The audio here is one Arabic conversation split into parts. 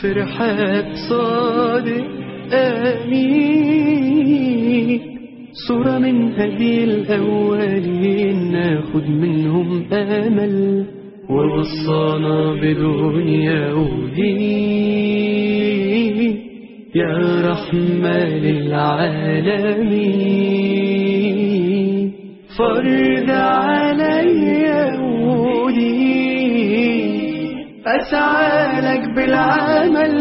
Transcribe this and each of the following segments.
في رحاب صادق آمين، صورة من هدي الأولين ناخد منهم أمل، ووصانا بدنيا ودين يا رحمة للعالمين. فرض عليا ودين أسعى لك بالعمل،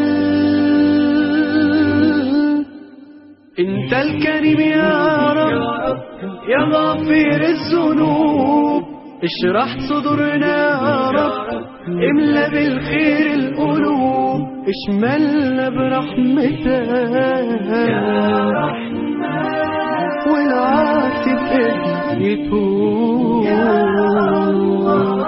انت الكريم يا رب يا غافر الذنوب، اشرح صدورنا يا رب، املى بالخير القلوب، اشملنا برحمتك يا رحمن، والعاصي بإذنك يتوب يا الله.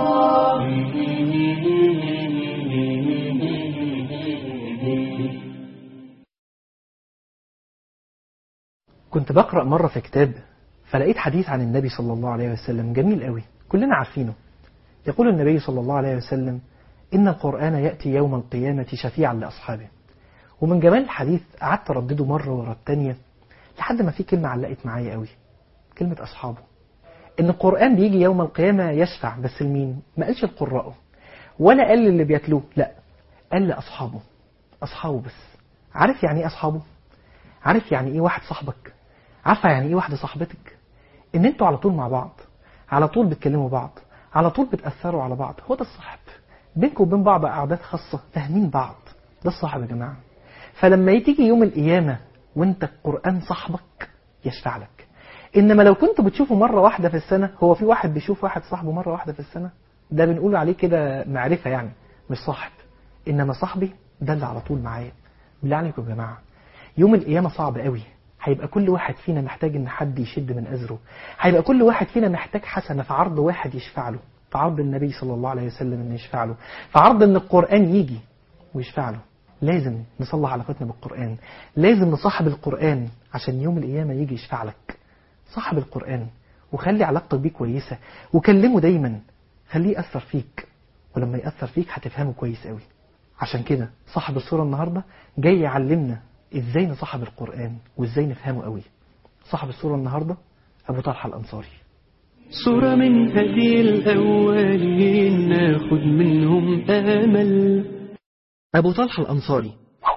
كنت بقرأ مرة في كتاب فلقيت حديث عن النبي صلى الله عليه وسلم جميل قوي، كلنا عارفينه. يقول النبي صلى الله عليه وسلم: إن القرآن يأتي يوم القيامة شفيعا لأصحابه. ومن جمال الحديث قعدت أردده مرة ورا التانية لحد ما في كلمة علقت معايا قوي، كلمة أصحابه. إن القرآن بيجي يوم القيامة يشفع، بس لمين؟ ما قالش القراء ولا قال اللي بيتلوه، لا، قال لأصحابه. أصحابه بس. عارف يعني إيه أصحابه؟ عارف يعني إيه واحد صاحبك؟ عارفة يعني إيه واحدة صاحبتك؟ إن أنتوا على طول مع بعض، على طول بتكلموا بعض، على طول بتأثروا على بعض. هو ده الصاحب، بينكم وبين بعض قعدات خاصة، فاهمين بعض. ده الصاحب يا جماعة. فلما تيجي يوم القيامة وانت القرآن صاحبك يشفع لك. إنما لو كنت بتشوفه مرة واحدة في السنة، هو في واحد بيشوف واحد صاحبه مرة واحدة في السنة؟ ده بنقول عليه كده معرفة يعني، مش صاحب. إنما صاحبي ده اللي على طول معايا. بالله عليكم يا جماعة، يوم القيامة صعب قوي. هيبقى كل واحد فينا محتاج ان حد يشد من أزره، هيبقى كل واحد فينا محتاج حسنة في عرض واحد يشفع له، في عرض النبي صلى الله عليه وسلم ان يشفع له، في عرض ان القرآن يجي ويشفع له. لازم نصلح علاقتنا بالقرآن، لازم نصاحب القرآن عشان يوم القيامة يجي يشفع لك. صاحب القرآن وخلي علاقتك بيه كويسة، وكلمه دايما، خليه يأثر فيك، ولما يأثر فيك هتفهمه كويس قوي. عشان كده صاحب الصورة النهاردة جاي يعلمنا ازاي نصاحب القرآن وازاي نفهمه قوي. صاحب الصورة النهاردة أبو طلحة الأنصاري. صورة من هدي الأولين ناخد منهم أمل. أبو طلحة الأنصاري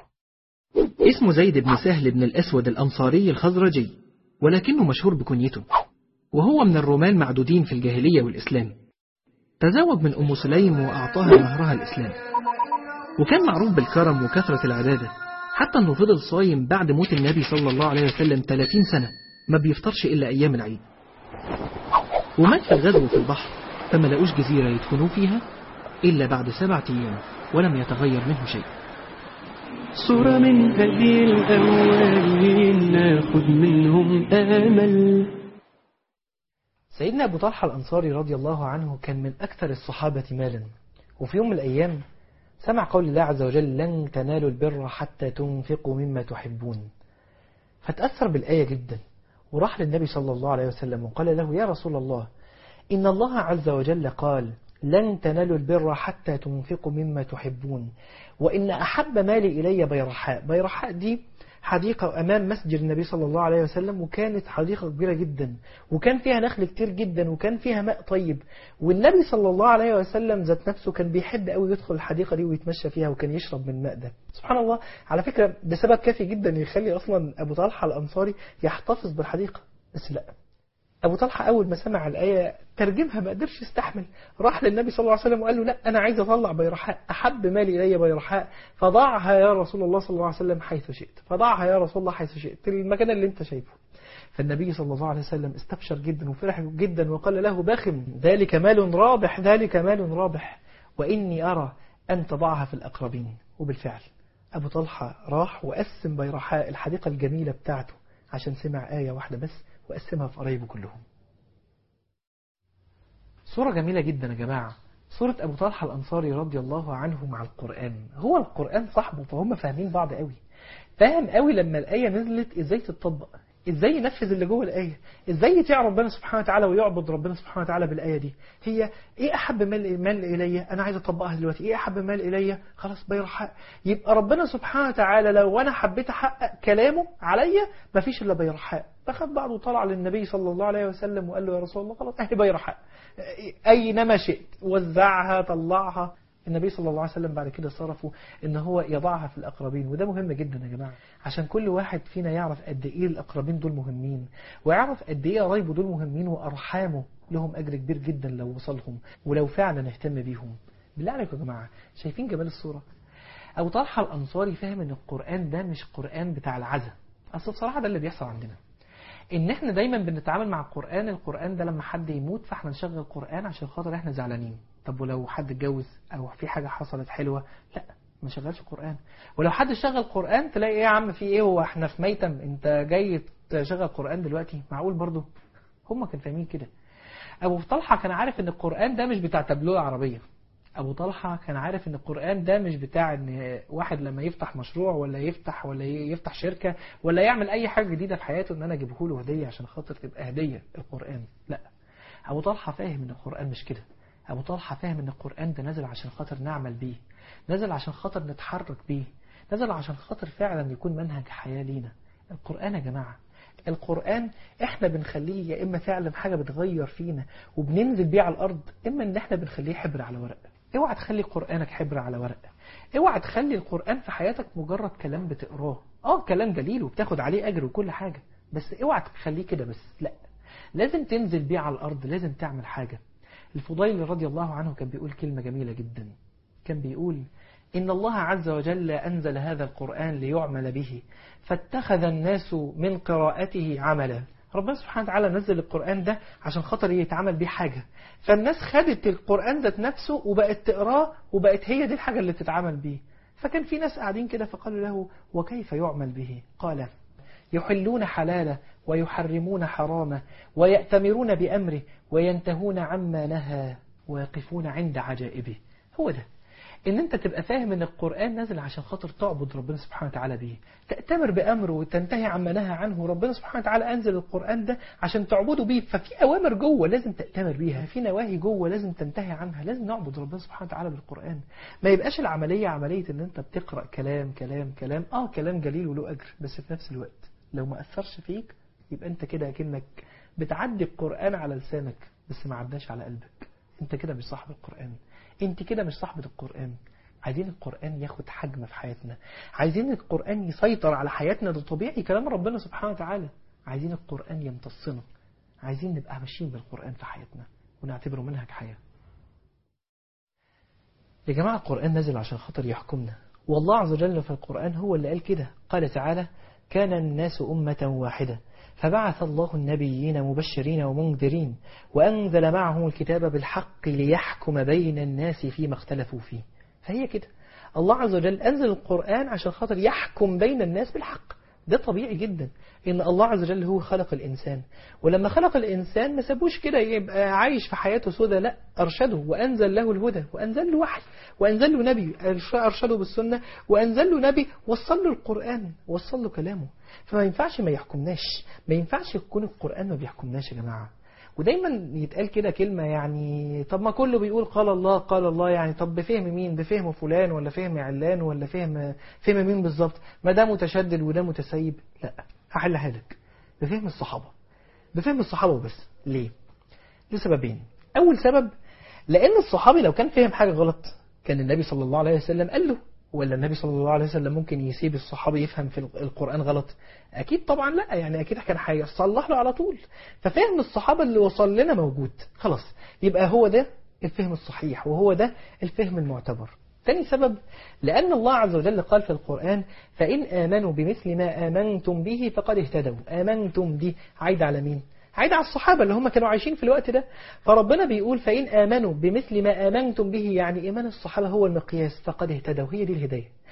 اسمه زيد بن سهل بن الأسود الأنصاري الخزرجي، ولكنه مشهور بكنيته، وهو من الرومان معدودين في الجاهلية والإسلام. تزوج من أم سليم وأعطاها مهرها الإسلام، وكان معروف بالكرم وكثرة العبادة، حتى أنه فضل صايم بعد موت النبي صلى الله عليه وسلم 30 سنة، ما بيفطرش إلا أيام العيد. ومات في الغزو في البحر، فما لقوش جزيرة يدفنوه فيها إلا بعد 7 أيام، ولم يتغير منه شيء. صورة من هدي الأولين ناخد منهم أمل. سيدنا أبو طلحة الأنصاري رضي الله عنه كان من أكثر الصحابة مالا، وفي يوم من الأيام سمع قول الله عز وجل: لن تنالوا البر حتى تنفقوا مما تحبون. فتأثر بالآية جدا، وراح للنبي صلى الله عليه وسلم وقال له: يا رسول الله، إن الله عز وجل قال: لن تنالوا البر حتى تنفقوا مما تحبون، وإن أحب مالي إلي بيرحاء. بيرحاء دي حديقة أمام مسجد النبي صلى الله عليه وسلم، وكانت حديقة كبيرة جدا، وكان فيها نخل كتير جدا، وكان فيها ماء طيب. والنبي صلى الله عليه وسلم ذات نفسه كان بيحب قوي يدخل الحديقة دي ويتمشى فيها، وكان يشرب من الماء ده. سبحان الله، على فكرة ده سبب كافي جدا يخلي أصلا أبو طلحة الأنصاري يحتفظ بالحديقة. بس لا، أبو طلحة أول ما سمع الآية ترجمها ما قدرش يستحمل، راح للنبي صلى الله عليه وسلم وقال له: لا، أنا عايز أطلع بيرحاء، أحب مالي إلي بيرحاء، فضعها يا رسول الله صلى الله عليه وسلم حيث شئت، فضعها يا رسول الله حيث شئت، المكان اللي أنت شايفه. فالنبي صلى الله عليه وسلم استبشر جدا وفرح جدا وقال له: باخم، ذلك مال رابح، ذلك مال رابح، وإني أرى أن تضعها في الأقربين. وبالفعل أبو طلحة راح وقسم بيرحاء الحديقة الجميلة بتاعته عشان سمع آية واحدة بس، وقسمها في قرايبه كلهم. صورة جميلة جدا يا جماعة، صورة أبو طلحة الأنصاري رضي الله عنه مع القرآن. هو القرآن صاحبه، فهم فاهمين بعض قوي، فاهم قوي لما الآية نزلت إزاي تتطبق، ازاي ينفذ اللي جوه الآية، ازاي يطيع ربنا سبحانه وتعالى ويعبد ربنا سبحانه وتعالى بالآية دي. هي ايه احب مال الي، انا عايز اطبقها دلوقتي، ايه احب مال الي، خلاص بيرحاء. يبقى ربنا سبحانه وتعالى لو انا حبيت احقق كلامه عليا مفيش الا بيرحاء. فخد بعضه وطلع للنبي صلى الله عليه وسلم وقال له يا رسول الله خلاص اهي بيرحاء، اينما شئت وزعها طلعها. النبي صلى الله عليه وسلم بعد كده صرفه ان هو يضعها في الأقربين. وده مهم جدا يا جماعة، عشان كل واحد فينا يعرف قد ايه الأقربين دول مهمين، ويعرف قد ايه قرايبه دول مهمين، وأرحامه لهم أجر كبير جدا لو وصلهم ولو فعلا اهتم بيهم. بالله عليكم يا جماعة، شايفين جمال الصورة؟ أبو طلحة الأنصاري فاهم ان القرآن ده مش قرآن بتاع العزة. أصل بصراحة ده اللي بيحصل عندنا، ان احنا دايما بنتعامل مع القرآن ده لما حد يموت فاحنا نشغل القرآن عشان خاطر احنا زعلانين. طب ولو حد اتجوز او في حاجة حصلت حلوة، لا ما شغلش قرآن. ولو حد شغل قرآن تلاقي ايه يا عم في ايه، هو احنا في ميتم انت جاي تشغل قرآن دلوقتي؟ معقول برضو؟ هم كانوا فاهمين كده. ابو طلحة كان عارف ان القرآن ده مش بتاع تابلوه عربية. أبو طلحة كان عارف إن القرآن ده مش بتاع إن واحد لما يفتح مشروع ولا يفتح شركة ولا يعمل أي حاجة جديدة في حياته إن أنا أجيبه له هدية عشان خاطر تبقى هدية القرآن. لا، أبو طلحة فاهم إن القرآن مش كده. أبو طلحة فاهم إن القرآن ده نزل عشان خاطر نعمل بيه، نزل عشان خاطر نتحرك بيه، نزل عشان خاطر فعلا يكون منهج حياة لينا. القرآن يا جماعة، القرآن احنا بنخليه يا إما فعلا حاجة بتغير فينا وبننزل بيه على الأرض، إما إن احنا بنخليه حبر على ورق. اوعى تخلي قرآنك حبر على ورق، اوعى تخلي القرآن في حياتك مجرد كلام بتقراه. كلام جليل وبتاخد عليه أجر وكل حاجة، بس اوعى تخليه كده بس، لا، لازم تنزل بيه على الأرض، لازم تعمل حاجة. الفضيل رضي الله عنه كان بيقول كلمة جميلة جدا، كان بيقول إن الله عز وجل أنزل هذا القرآن ليعمل به فاتخذ الناس من قراءته عملا. ربنا سبحانه وتعالى نزل القرآن ده عشان خاطر يتعمل بيه حاجة، فالناس خدت القرآن ذات نفسه وبقت تقراه وبقت هي دي الحاجة اللي تتعمل بيه. فكان في ناس قاعدين كده فقالوا له وكيف يعمل به؟ قال يحلون حلاله ويحرمون حرامه ويأتمرون بأمره وينتهون عما نهى ويقفون عند عجائبه. هو ده ان انت تبقى فاهم ان القرآن نزل عشان خاطر تعبد ربنا سبحانه وتعالى به، تأتمر بأمره وتنتهي عما نهى عنه. ربنا سبحانه وتعالى انزل القرآن ده عشان تعبده به، ففي اوامر جوه لازم تأتمر بيها، في نواهي جوه لازم تنتهي عنها. لازم نعبد ربنا سبحانه وتعالى بالقرآن، ما يبقاش العملية عملية ان انت بتقرأ كلام كلام جليل وله اجر، بس في نفس الوقت لو ما اثرش فيك يبقى انت كده كأنك بتعدي القرآن على لسانك بس ما عداش على قلبك. انت كده مش صاحب القرآن، انت كده مش صاحبة القرآن. عايزين القرآن ياخد حجم في حياتنا، عايزين القرآن يسيطر على حياتنا، ده طبيعي كلام ربنا سبحانه وتعالى. عايزين القرآن يمتصنا، عايزين نبقى ماشيين بالقرآن في حياتنا ونعتبره منهج حياة. يا جماعة القرآن نزل عشان خاطر يحكمنا، والله عز وجل في القرآن هو اللي قال كده. قال تعالى كان الناس أمة واحدة فبعث الله النبيين مبشرين ومنذرين وأنزل معهم الكتاب بالحق ليحكم بين الناس فيما اختلفوا فيه. فهي كده، الله عز وجل أنزل القرآن عشان خاطر يحكم بين الناس بالحق. ده طبيعي جدا إن الله عز وجل هو خلق الإنسان، ولما خلق الإنسان ما سابوش كده يبقى عايش في حياته سودة، لا، أرشده وأنزل له الهدى وأنزل له وحي وأنزل له نبي أرشده بالسنة وأنزل له نبي وصل له القرآن وصل له كلامه. فما ينفعش ما يحكمناش، ما ينفعش يكون القرآن ما بيحكمناش يا جماعة. ودايما يتقال كده كلمة يعني طب ما كله بيقول قال الله يعني طب بفهم مين؟ بفهم فلان ولا فهم علان ولا فهم مين بالظبط؟ ما ده متشدد وده متسيب. لا، هحلها لك بفهم الصحابة وبس. ليه؟ لسببين. أول سبب لأن الصحابي لو كان فهم حاجة غلط كان النبي صلى الله عليه وسلم قال له، ولا النبي صلى الله عليه وسلم ممكن يسيب الصحابي يفهم في القرآن غلط؟ أكيد طبعا لا، يعني أكيد كان هيصلح له على طول. ففهم الصحابة اللي وصل لنا موجود خلاص، يبقى هو ده الفهم الصحيح وهو ده الفهم المعتبر. تاني سبب لأن الله عز وجل قال في القرآن فإن آمنوا بمثل ما آمنتم به فقد اهتدوا. آمنتم دي عايدة على مين؟ عايدة على الصحابة اللي هم كانوا عايشين في الوقت ده. فربنا بيقول فإن آمنوا بمثل ما آمنتم به، يعني إيمان الصحابة هو المقياس، فقد اهتدوا، هي دي الهداية.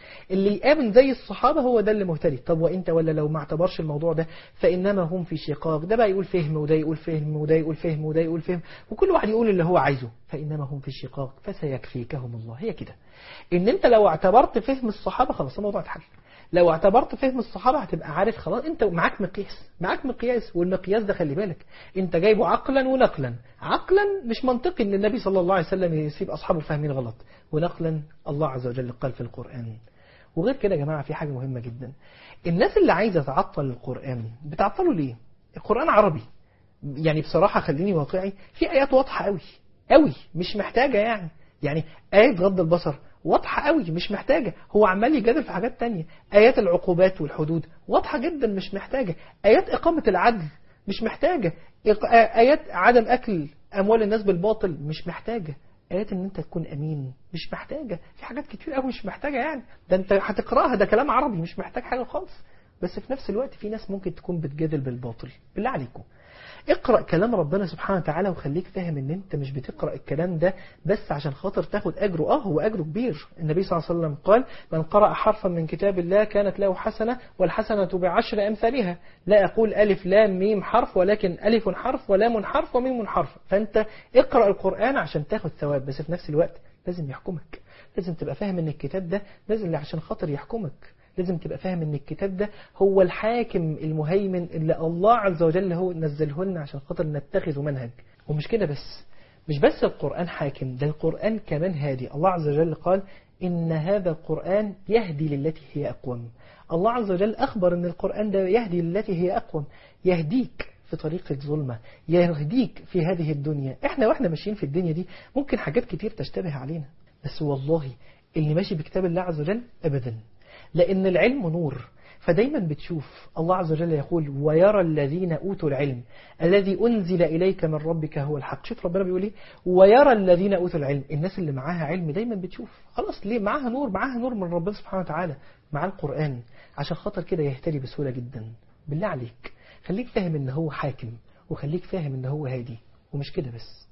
اللي يآمن زي الصحابة هو ده اللي مهتدي. طب وانت ولا لو ما اعتبرش الموضوع ده فإنما هم في شقاق، ده بقى يقول فهم وده يقول فهم وده يقول فهم وده يقول فهم، وكل واحد يقول اللي هو عايزه، فإنما هم في شقاق فسيكفيكهم الله. هي كده، ان انت لو اعتبرت فهم الصحابة خلاص الموضوع اتحل. لو اعتبرت فهم الصحابة هتبقى عارف خلاص، انت معاك مقياس، معاك مقياس، والمقياس ده خلي بالك انت جايبه عقلا ونقلا. عقلا مش منطقي ان النبي صلى الله عليه وسلم يسيب اصحابه فاهمين غلط، ونقلا الله عز وجل قال في القرآن. وغير كده يا جماعة في حاجة مهمة جدا، الناس اللي عايزة تعطل القرآن بتعطله ليه؟ القرآن عربي، يعني بصراحة خليني واقعي، في آيات واضحة قوي قوي مش محتاجة يعني آية غض البصر واضحة قوي مش محتاجة، هو عمال يجادل في حاجات تانية. آيات العقوبات والحدود واضحة جدا مش محتاجة. آيات إقامة العدل مش محتاجة. آيات عدم أكل أموال الناس بالباطل مش محتاجة. آيات إن أنت تكون أمين مش محتاجة. في حاجات كتير قوي مش محتاجة، يعني ده أنت هتقرأها، ده كلام عربي مش محتاج حاجة خالص. بس في نفس الوقت في ناس ممكن تكون بتجادل بالباطل. بالله عليكم اقرأ كلام ربنا سبحانه وتعالى وخليك فاهم ان انت مش بتقرأ الكلام ده بس عشان خاطر تاخد اجره. هو اجره كبير. النبي صلى الله عليه وسلم قال من قرأ حرفا من كتاب الله كانت له حسنة والحسنة ب10 أمثالها. لا أقول ألف لام ميم حرف، ولكن ألف حرف ولام حرف وميم حرف. فأنت اقرأ القرآن عشان تاخد ثواب، بس في نفس الوقت لازم يحكمك. لازم تبقى فاهم ان الكتاب ده نزل عشان خاطر يحكمك. لازم تبقى فاهم ان الكتاب ده هو الحاكم المهيمن اللي الله عز وجل هو نزله لنا عشان خاطر نتخذه منهج. ومش كده بس، مش بس القرآن حاكم، ده القرآن كمان هادي. الله عز وجل قال إن هذا القرآن يهدي للتي هي أقوم. الله عز وجل أخبر أن القرآن ده يهدي للتي هي أقوم، يهديك في طريق الظلمة، يهديك في هذه الدنيا. احنا ماشيين في الدنيا دي ممكن حاجات كتير تشتبه علينا، بس والله اللي ماشي بكتاب الله عز وجل أبدا، لأن العلم نور. فدايما بتشوف الله عز وجل يقول ويرى الذين أوتوا العلم الذي أنزل إليك من ربك هو الحق. شوف ربنا بيقول ايه، ويرى الذين أوتوا العلم. الناس اللي معاها علم دايما بتشوف خلاص ليه، معاها نور من ربنا سبحانه وتعالى، مع القرآن، عشان خاطر كده يهتدي بسهولة جدا. بالله عليك خليك فاهم ان هو حاكم، وخليك فاهم ان هو هادي. ومش كده بس،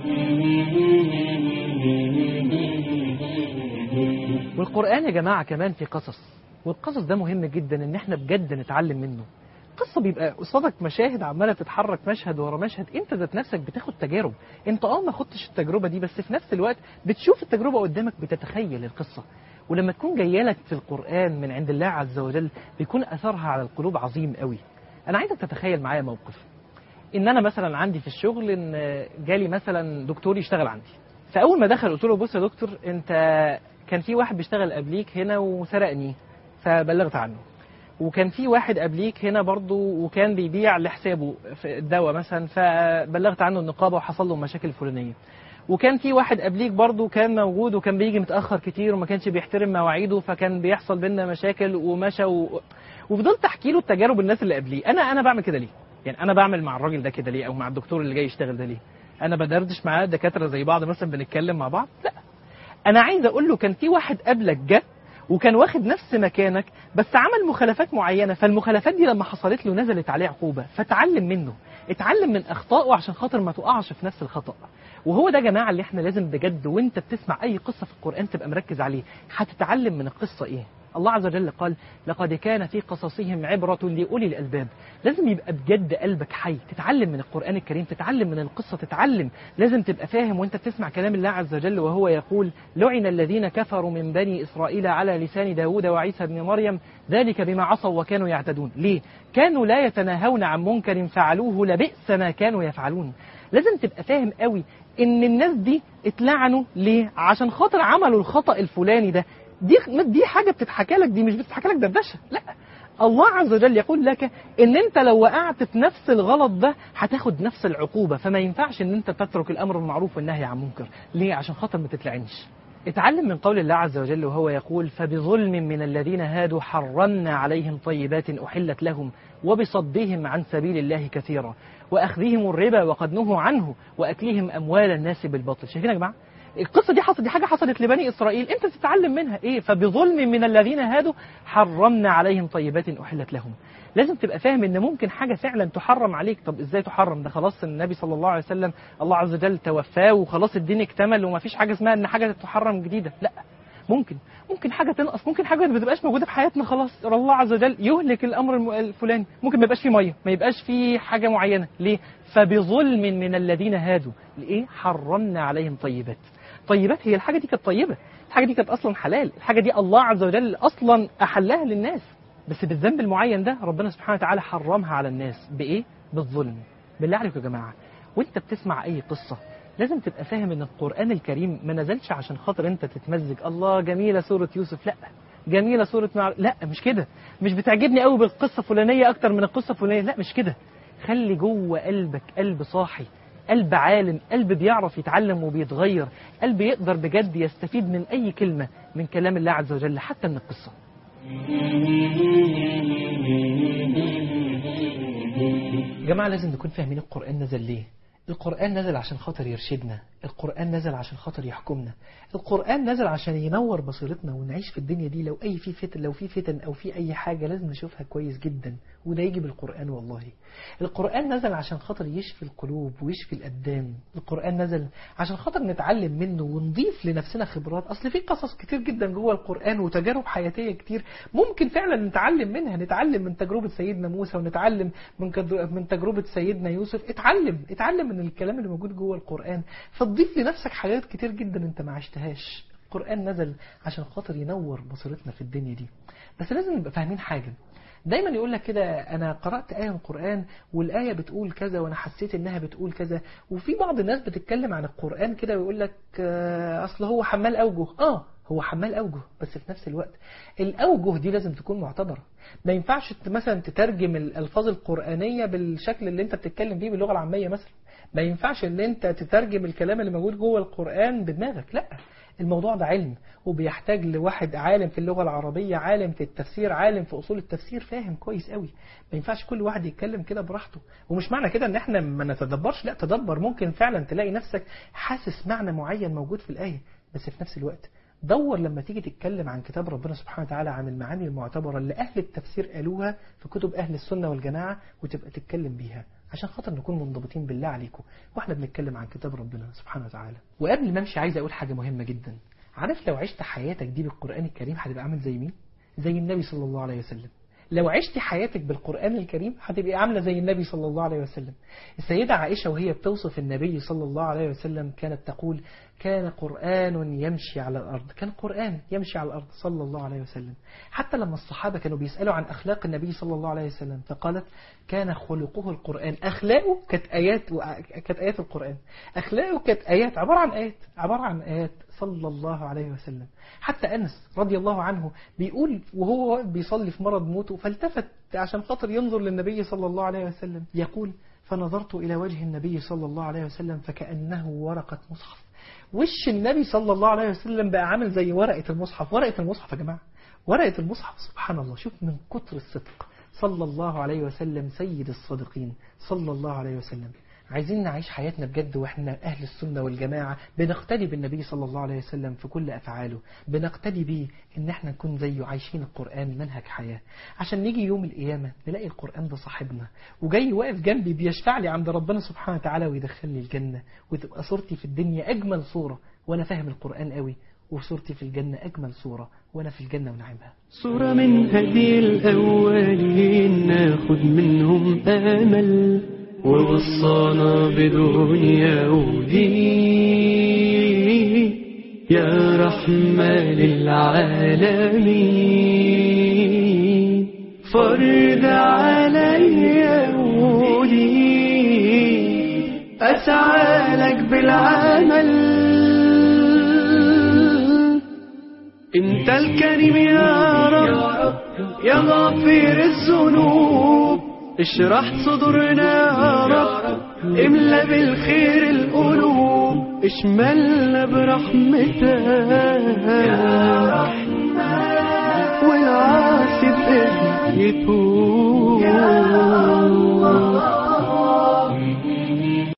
والقرآن يا جماعة كمان في قصص، والقصص ده مهم جدا ان احنا بجد نتعلم منه. قصة بيبقى قصادك مشاهد عمالة تتحرك مشهد ورا مشهد، انت ذات نفسك بتاخد تجارب. انت ما خدتش التجربة دي، بس في نفس الوقت بتشوف التجربة قدامك، بتتخيل القصة. ولما تكون جايه لك في القرآن من عند الله عز وجل بيكون أثرها على القلوب عظيم قوي. انا عايزك تتخيل معايا موقف، ان انا مثلا عندي في الشغل ان جالي مثلا دكتور يشتغل عندي. فاول ما دخل قلت له بص يا دكتور، انت كان في واحد بيشتغل قبليك هنا وسرقني فبلغت عنه، وكان في واحد قبليك هنا برضو وكان بيبيع لحسابه في الدواء مثلا فبلغت عنه النقابة وحصل له مشاكل فلانية، وكان في واحد قبليك برضو كان موجود وكان بيجي متأخر كتير وما كانش بيحترم مواعيده فكان بيحصل بينا مشاكل ومشى وفضلت احكي له التجارب الناس اللي قبليه. انا بعمل كده ليه؟ يعني انا بعمل مع الراجل ده كده ليه، او مع الدكتور اللي جاي يشتغل ده ليه؟ انا بدردش معاه دكاترة زي بعض مثلا بنتكلم مع بعض؟ لا، انا عايز اقول له كان في واحد قبلك جه وكان واخد نفس مكانك بس عمل مخالفات معينة، فالمخالفات دي لما حصلت له نزلت عليه عقوبة، فتعلم منه، اتعلم من اخطائه عشان خاطر ما تقعش في نفس الخطأ. وهو ده يا جماعة اللي احنا لازم بجد وانت بتسمع اي قصة في القرآن تبقى مركز عليه، هتتعلم من القصة ايه. الله عز وجل قال لقد كان في قصصهم عبرة لأولي الألباب. لازم يبقى بجد قلبك حي، تتعلم من القرآن الكريم، تتعلم من القصة، تتعلم. لازم تبقى فاهم وانت بتسمع كلام الله عز وجل وهو يقول لعن الذين كفروا من بني إسرائيل على لسان داود وعيسى بن مريم ذلك بما عصوا وكانوا يعتدون. ليه؟ كانوا لا يتناهون عن منكر فعلوه لبئس ما كانوا يفعلون. لازم تبقى فاهم قوي ان الناس دي اتلعنوا ليه؟ عشان خاطر عملوا الخطأ الفلاني ده. دي حاجة بتتحكى لك، دي مش بتتحكى لك دردشة، لا. الله عز وجل يقول لك ان انت لو وقعت في نفس الغلط ده هتاخد نفس العقوبة، فما ينفعش ان انت تترك الامر بالمعروف والنهي عن منكر. ليه؟ عشان خاطر ما تتلعنش. اتعلم من قول الله عز وجل وهو يقول فبظلم من الذين هادوا حرمنا عليهم طيبات أحلت لهم وبصدهم عن سبيل الله كثيرا وأخذهم الربا وقد نهوا عنه وأكلهم أموال الناس بالباطل. شايفين يا جماعة؟ القصة دي حاجة حصلت لبني إسرائيل، أنت تتعلم منها إيه؟ فبظلم من الذين هادوا حرمنا عليهم طيبات أحلت لهم. لازم تبقى فاهم إن ممكن حاجة فعلا تحرم عليك. طب إزاي تحرم؟ ده خلاص النبي صلى الله عليه وسلم الله عز وجل توفاه وخلاص الدين اكتمل وما فيش حاجة اسمها إن حاجة تحرم جديدة. لا، ممكن حاجة تنقص، ممكن حاجة ما تبقاش موجودة في حياتنا خلاص، الله عز وجل يهلك الأمر الفلاني، ممكن ما يبقاش فيه مية، ما يبقاش فيه حاجة معينة. ليه؟ فبظلم من الذين هادوا لإيه؟ حرمنا عليهم طيبات. هي الحاجة دي كانت طيبة، الحاجة دي كانت أصلا حلال، الحاجة دي الله عز وجل أصلا أحلها للناس، بس بالذنب المعين ده ربنا سبحانه وتعالى حرمها على الناس. بإيه؟ بالظلم. بالله عليكم يا جماعة، وانت بتسمع أي قصة لازم تبقى فاهم ان القرآن الكريم ما نزلش عشان خاطر انت تتمزج، الله جميلة سورة يوسف، لا جميلة سورة لا مش كده، مش بتعجبني قوي بالقصة فلانية اكتر من القصة فلانية، لا مش كده. خلي جوه قلبك قلب صاحي، قلب عالم، قلب بيعرف يتعلم وبيتغير، قلب يقدر بجد يستفيد من اي كلمة من كلام الله عز وجل حتى من القصة. جماعة لازم نكون فاهمين القرآن نزل ليه. القرآن نزل عشان خاطر يرشدنا، القرآن نزل عشان خاطر يحكمنا، القرآن نزل عشان ينور بصيرتنا ونعيش في الدنيا دي. لو في فتن أو في أي حاجة لازم نشوفها كويس جدا، وده يجي بالقرآن والله. القرآن نزل عشان خاطر يشفي القلوب ويشفي الأبدان، القرآن نزل عشان خاطر نتعلم منه ونضيف لنفسنا خبرات. أصل في قصص كتير جدا جوه القرآن وتجارب حياتية كتير ممكن فعلا نتعلم منها، نتعلم من تجربة سيدنا موسى ونتعلم من تجربة سيدنا يوسف. اتعلم من الكلام اللي موجود جوه القرآن، فتضيف لنفسك حاجات كتير جدا انت ما عشتهاش. القرآن نزل عشان خاطر ينور بصيرتنا في الدنيا دي. بس لازم نبقى فاهمين حاجة، دايما يقول لك كده أنا قرأت آية من القرآن والآية بتقول كذا وأنا حسيت إنها بتقول كذا. وفي بعض الناس بتتكلم عن القرآن كده ويقول لك أصل هو حمال أوجه. هو حمال أوجه، بس في نفس الوقت الأوجه دي لازم تكون معتبرة. ما ينفعش مثلا تترجم الألفاظ القرآنية بالشكل اللي انت بتتكلم بيه باللغة العامية مثلا. ما ينفعش ان انت تترجم الكلام اللي موجود جوه القرآن بدماغك، لا. الموضوع ده علم وبيحتاج لواحد عالم في اللغة العربية، عالم في التفسير، عالم في أصول التفسير، فاهم كويس قوي. ما ينفعش كل واحد يتكلم كده براحته. ومش معنى كده ان احنا ما نتدبرش، لا تدبر، ممكن فعلا تلاقي نفسك حاسس معنى معين موجود في الآية. بس في نفس الوقت دور لما تيجي تتكلم عن كتاب ربنا سبحانه وتعالى عن المعاني المعتبرة اللي أهل التفسير قالوها في كتب أهل السنة والجماعة، وتبقى تتكلم بيها عشان خاطر نكون منضبطين بالله عليكم واحنا بنتكلم عن كتاب ربنا سبحانه وتعالى. وقبل ما امشي عايز اقول حاجة مهمة جدا. عارف لو عشت حياتك دي بالقرآن الكريم هتبقى عامل زي مين؟ زي النبي صلى الله عليه وسلم. لو عشت حياتك بالقرآن الكريم هتبقى عاملة زي النبي صلى الله عليه وسلم. السيدة عائشة وهي بتوصف النبي صلى الله عليه وسلم كانت تقول كان قرآن يمشي على الأرض، كان قرآن يمشي على الأرض صلى الله عليه وسلم. حتى لما الصحابة كانوا بيسألوا عن أخلاق النبي صلى الله عليه وسلم فقالت كان خلقه القرآن. أخلاقه كانت آيات القرآن، أخلاقه كانت آيات، عبارة عن آيات صلى الله عليه وسلم. حتى أنس رضي الله عنه بيقول وهو بيصلي في مرض موته فالتفت عشان خاطر ينظر للنبي صلى الله عليه وسلم، يقول فنظرت إلى وجه النبي صلى الله عليه وسلم فكأنه ورقة مصحف. وش النبي صلى الله عليه وسلم بقى عامل زي ورقة المصحف. ورقة المصحف يا جماعة، ورقة المصحف، سبحان الله. شوف من كتر الصدق صلى الله عليه وسلم، سيد الصادقين صلى الله عليه وسلم. عايزين نعيش حياتنا بجد واحنا أهل السنة والجماعة، بنقتدي بالنبي صلى الله عليه وسلم في كل أفعاله، بنقتدي بيه إن احنا نكون زيه عايشين القرآن منهج حياة، عشان نيجي يوم القيامة نلاقي القرآن ده صاحبنا وجاي واقف جنبي بيشفع لي عند ربنا سبحانه وتعالى ويدخلني الجنة، وتبقى صورتي في الدنيا أجمل صورة وأنا فاهم القرآن قوي، وصورتي في الجنة أجمل صورة وأنا في الجنة ونعمها. صورة من هدي الأولين ناخد منهم آمل، ووصانا بدنيا ودين يا رحمة للعالمين. فرض علي ودي أسعى لك بالعمل، انت الكريم يا رب يا غفير الذنوب، اشرح صدورنا يا رب، املى بالخير القلوب، اشملنا برحمتك يا رحمن، والعاصي بإذنك يتوب.